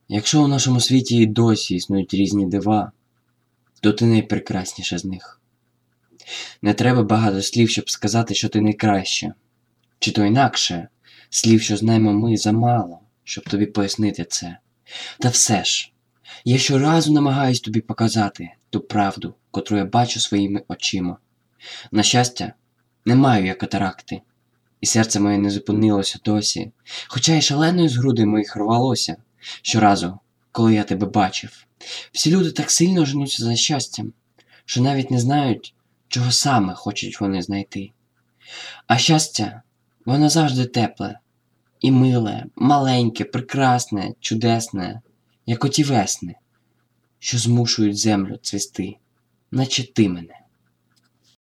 Якщо у нашому світі і досі існують різні дива, то ти найпрекрасніша з них. Не треба багато слів, щоб сказати, що ти найкраща. Чи то інакше, слів, що знаємо ми, замало, щоб тобі пояснити це. Та все ж, я щоразу намагаюсь тобі показати ту правду, котру я бачу своїми очима. На щастя, не маю я катаракти, і серце моє не зупинилося досі, хоча й шалено з груди моїх рвалося щоразу, коли я тебе бачив. Всі люди так сильно женуться за щастям, що навіть не знають, чого саме хочуть вони знайти. А щастя, воно завжди тепле і миле, маленьке, прекрасне, чудесне, як оті весни, що змушують землю цвісти, наче ти мене.